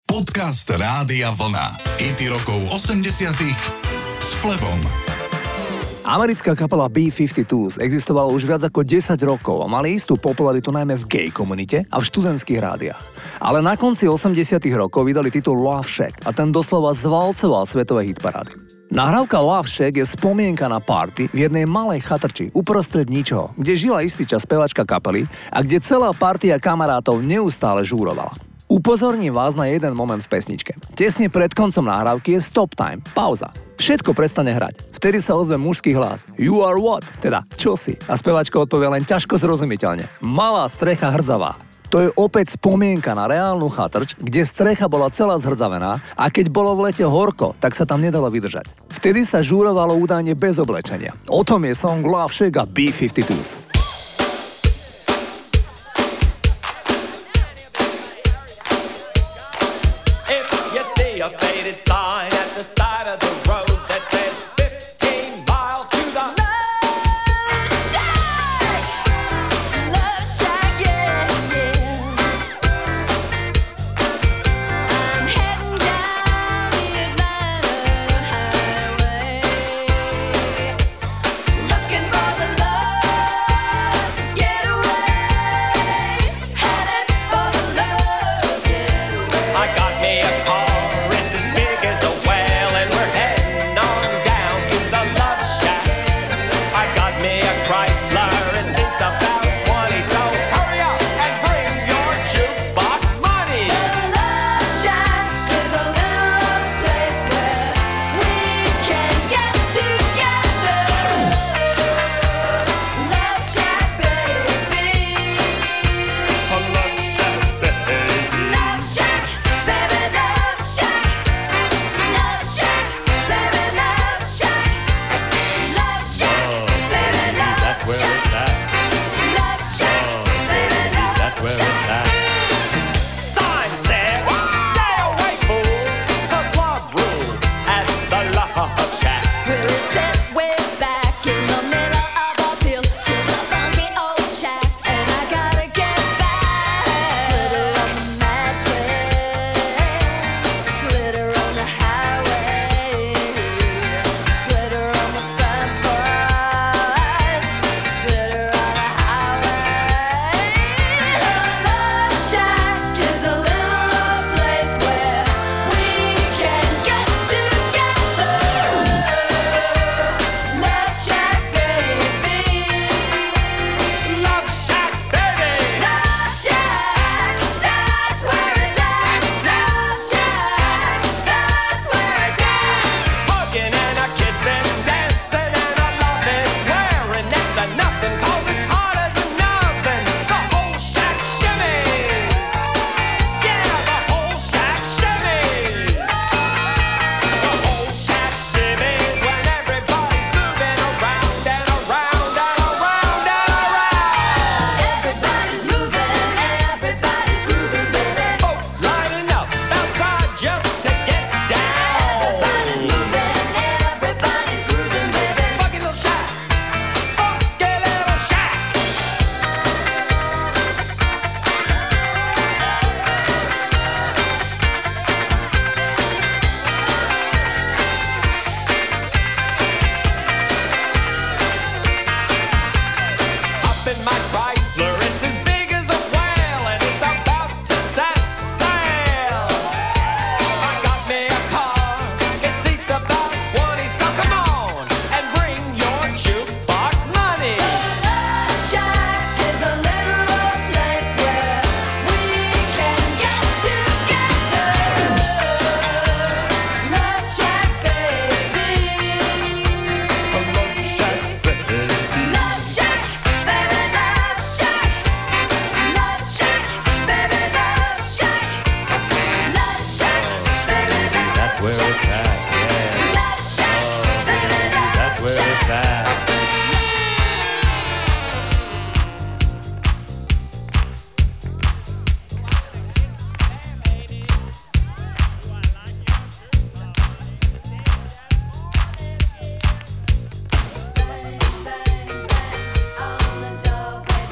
Podcast Rádia Vlna. Hity rokov 80-tých s Flebom. Americká kapela B-52s existovala už viac ako 10 rokov a mali istú popularitu najmä v gay komunite a v študentských rádiách. Ale na konci 80 rokov vydali titul Love Shack a ten doslova zvalcoval svetové hitparády. Nahrávka Love Shack je spomienka na party v jednej malej chatrči uprostred ničoho, kde žila istý čas spevačka kapely a kde celá partia kamarátov neustále žúrovala. Upozorním vás na jeden moment v pesničke. Tesne pred koncom nahrávky je stop time, pauza. Všetko prestane hrať. Vtedy sa ozve mužský hlas. You are what? Teda, čo si? A spevačka odpovie len ťažko zrozumiteľne. Malá strecha hrdzavá. To je opäť spomienka na reálnu chatrč, kde strecha bola celá zhrdzavená a keď bolo v lete horko, tak sa tam nedalo vydržať. Vtedy sa žúrovalo údajne bez oblečenia. O tom je song Love Shack a B-52s.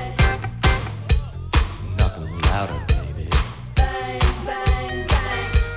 louder, baby. Bang, bang, bang.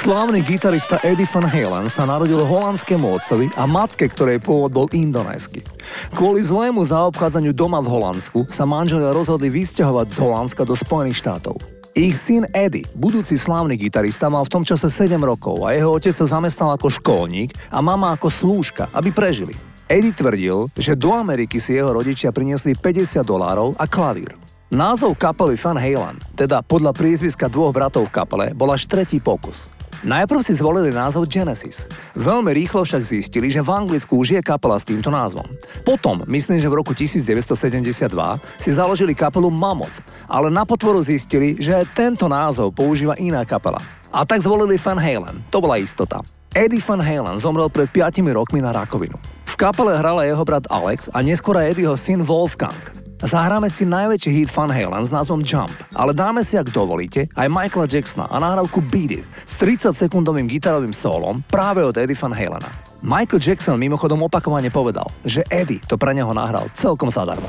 Slávny gitarista Eddie Van Halen sa narodil holandskému otcovi a matke, ktorej pôvod bol indonésky. Kvôli zlému zaobchádzaniu doma v Holandsku sa manželia rozhodli vysťahovať z Holandska do Spojených štátov. Ich syn Eddie, budúci slávny gitarista, mal v tom čase 7 rokov a jeho otec sa zamestnal ako škôlnik a mama ako slúžka, aby prežili. Eddie tvrdil, že do Ameriky si jeho rodičia priniesli $50 a klavír. Názov kapely Van Halen, teda podľa priezviska dvoch bratov v kapele, bol až tretí pokus. Najprv si zvolili názov Genesis. Veľmi rýchlo však zistili, že v Anglicku už je kapela s týmto názvom. Potom, myslím, že v roku 1972, si založili kapelu Mammoth, ale na potvoru zistili, že aj tento názov používa iná kapela. A tak zvolili Van Halen, to bola istota. Eddie Van Halen zomrel pred 5 rokmi na rakovinu. V kapele hral aj jeho brat Alex a neskôr aj Eddieho syn Wolfgang. Zahráme si najväčší hit Van Halen s názvom Jump, ale dáme si, ak dovolíte, aj Michaela Jacksona a nahrávku Beat It s 30-sekundovým gitarovým sólom práve od Eddie Van Halena. Michael Jackson mimochodom opakovane povedal, že Eddie to pre neho nahral celkom zadarmo.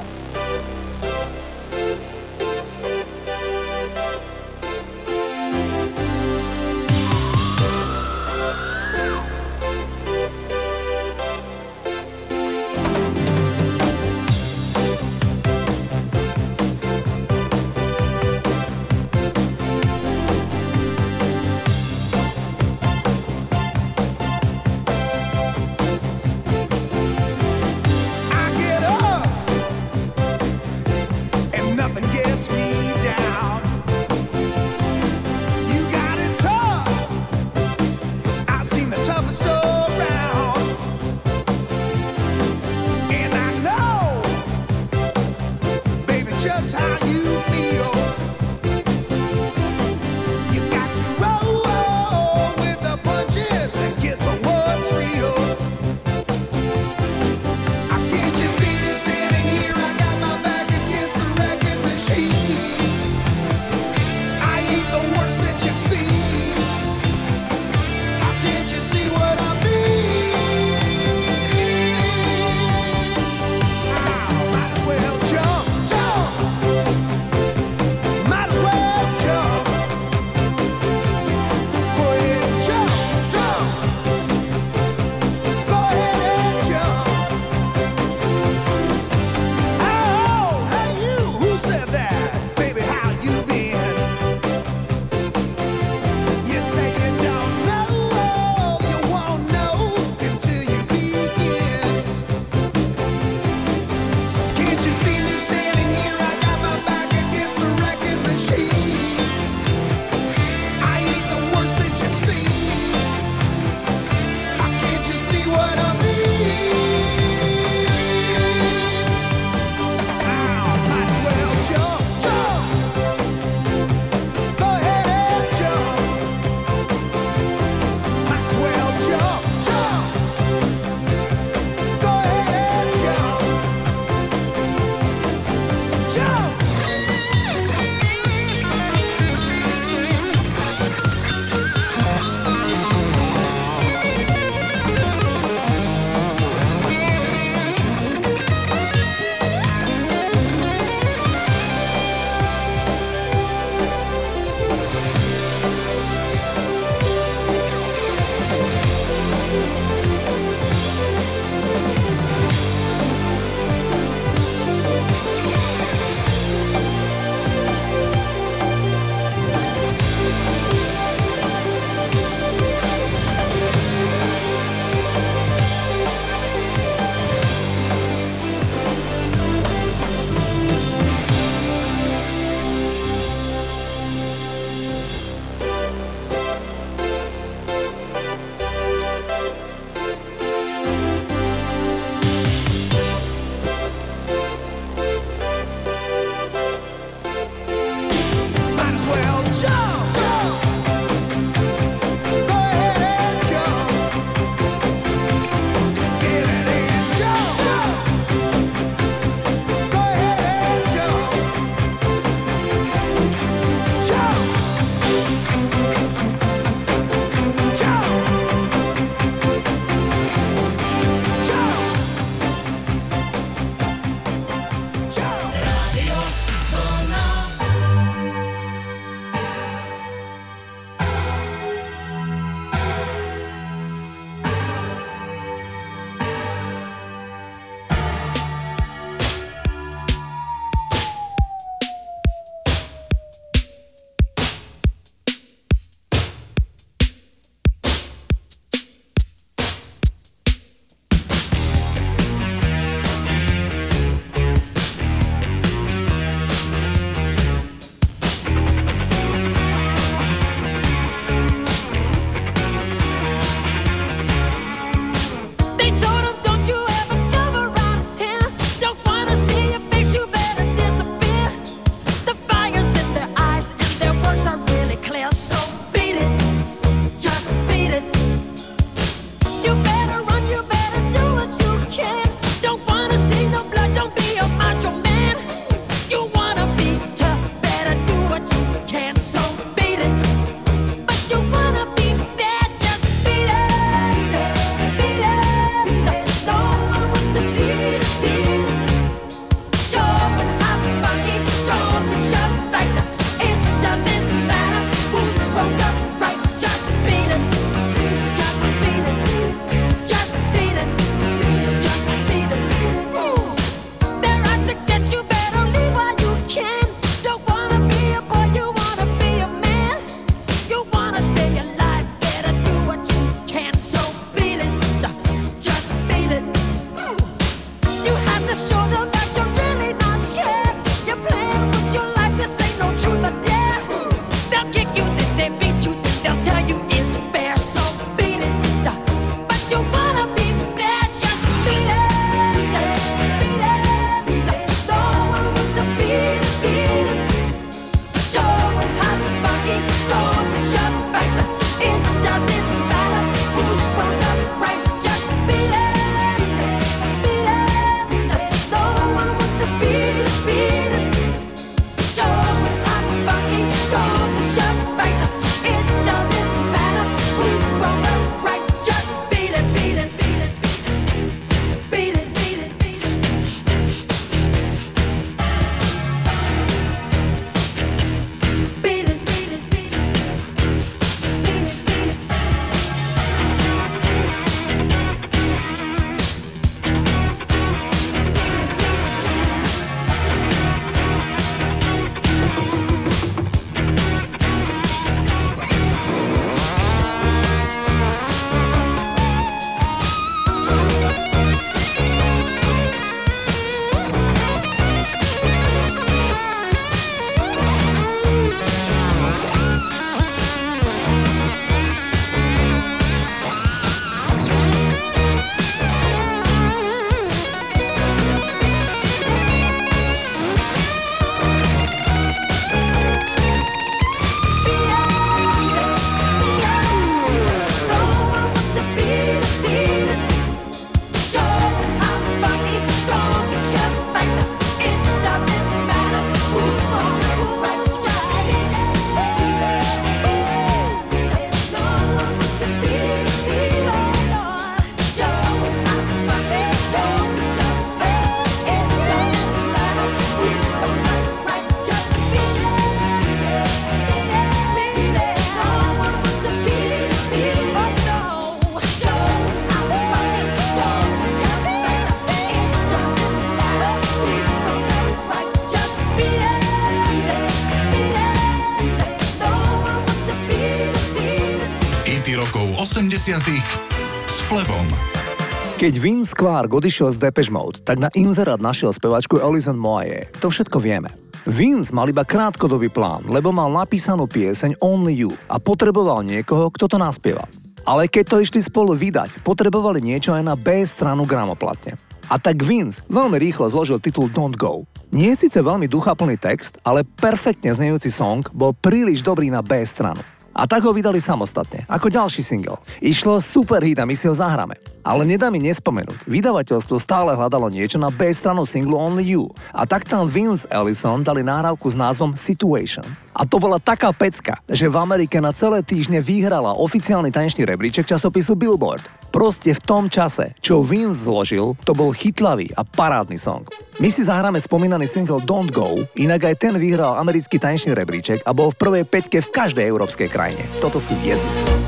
80 s Flebom. Keď Vince Clarke odišiel z Depeche Mode, tak na inzerát našiel spevačku Alison Moyet. To všetko vieme. Vince mal iba krátkodobý plán, lebo mal napísanú pieseň Only You a potreboval niekoho, kto to naspieval. Ale keď to išli spolu vydať, potrebovali niečo aj na B stranu gramoplatne. A tak Vince veľmi rýchlo zložil titul Don't Go. Nie je síce veľmi duchaplný text, ale perfektne znejúci song bol príliš dobrý na B stranu. A tak ho vydali samostatne, ako ďalší single. Išlo super hit a my si ho zahráme. Ale nedá mi nespomenúť, vydavateľstvo stále hľadalo niečo na B stranu singlu Only You. A tak tam Vince Ellison dali nahrávku s názvom Situation. A to bola taká pecka, že v Amerike na celé týždne vyhrala oficiálny tanečný rebríček časopisu Billboard. Proste v tom čase, čo Vince zložil, to bol chytlavý a parádny song. My si zahráme spomínaný single Don't Go, inak aj ten vyhral americký tanečný rebríček a bol v prvej päťke v každej európskej krajine. Toto sú Jezy.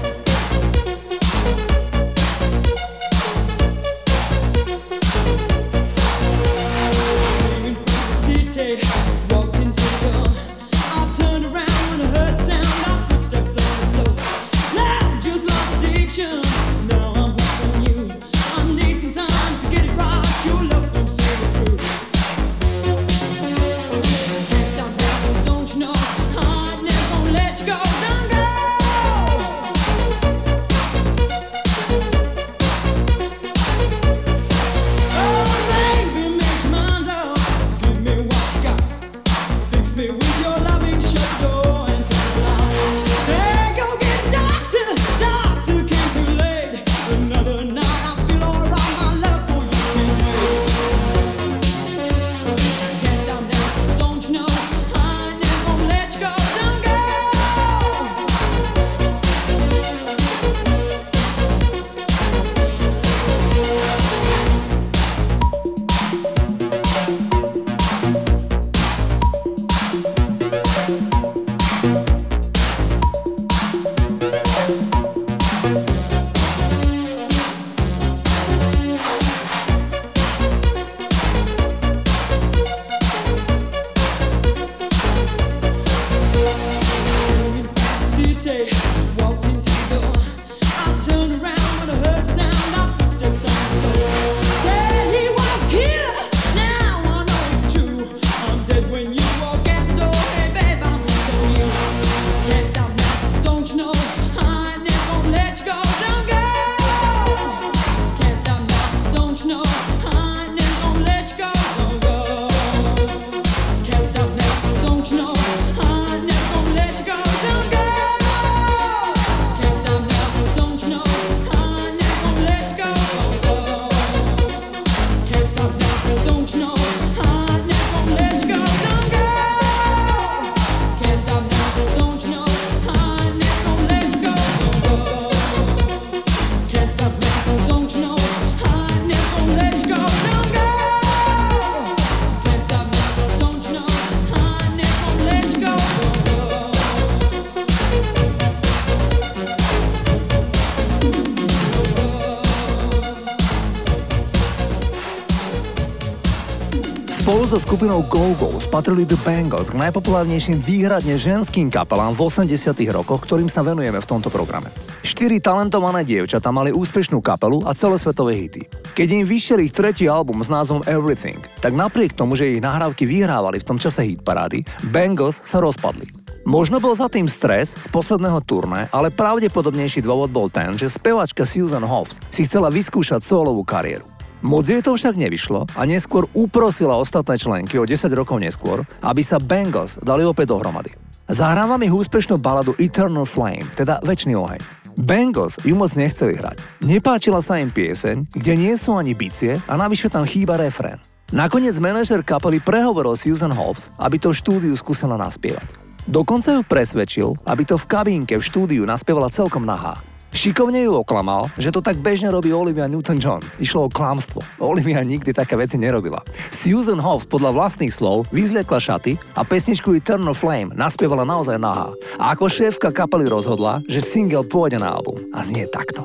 Spolu so skupinou Go-Go spatrili The Bangles k najpopulárnejším výhradne ženským kapelám v 80 rokoch, ktorým sa venujeme v tomto programe. 4 talentované dievčatá mali úspešnú kapelu a celosvetové hity. Keď im vyšiel ich tretí album s názvom Everything, tak napriek tomu, že ich nahrávky vyhrávali v tom čase hitparády, Bangles sa rozpadli. Možno bol za tým stres z posledného turné, ale pravdepodobnejší dôvod bol ten, že spevačka Susan Hoffs si chcela vyskúšať solovú kariéru. Moc jej to však nevyšlo a neskôr uprosila ostatné členky o 10 rokov neskôr, aby sa Bangles dali opäť dohromady. Zahrávam ich úspešnú baladu Eternal Flame, teda Večný oheň. Bangles ju moc nechceli hrať. Nepáčila sa im pieseň, kde nie sú ani bicie a navyše tam chýba refrén. Nakoniec manažer kapely prehovoril Susan Hoffs, aby to v štúdiu skúsila naspievať. Dokonca ju presvedčil, aby to v kabínke v štúdiu naspievala celkom nahá. Šikovne ju oklamal, že to tak bežne robí Olivia Newton-John. Išlo o klamstvo. Olivia nikdy také veci nerobila. Susan Hoffs podľa vlastných slov vyzliekla šaty a pesničku Eternal Flame naspievala naozaj nahá. A ako šéfka kapely rozhodla, že single pôjde na album. A znie takto.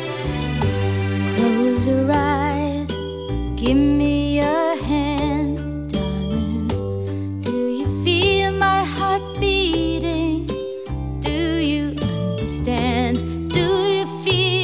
Close your eyes, give me your hand, darling. Do you feel my heart beating? Do you understand? Do you feel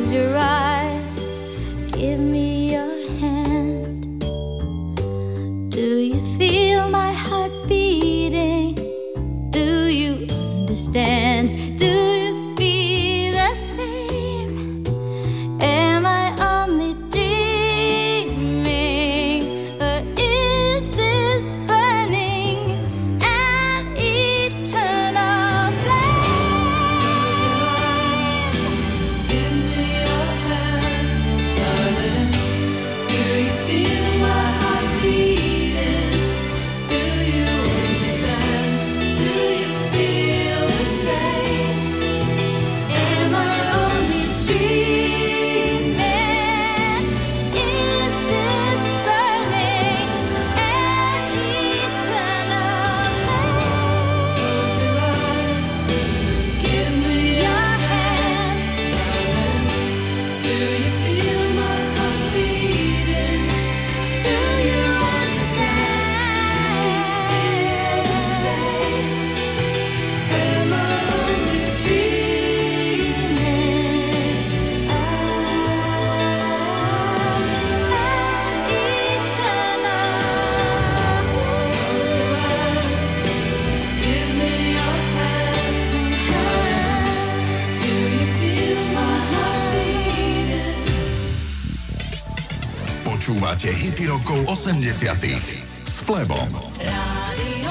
Close your eyes, give me your hand. Do you feel my heart beating? Do you understand? Do you feel the same? Am I only dreaming? Or is this burning an eternal flame? Give me your hand, darling. Do you feel my heart beating? Do you understand? Do you feel the same? Am I only dreaming? Is this burning an eternal flame? Close your eyes. Give me Your hand, Do you feel my heart beating? do you understand? Am I only dreaming? Give me your hand, do you feel my heart beating? Počúvate hity rokov 80 s Flebom. Radio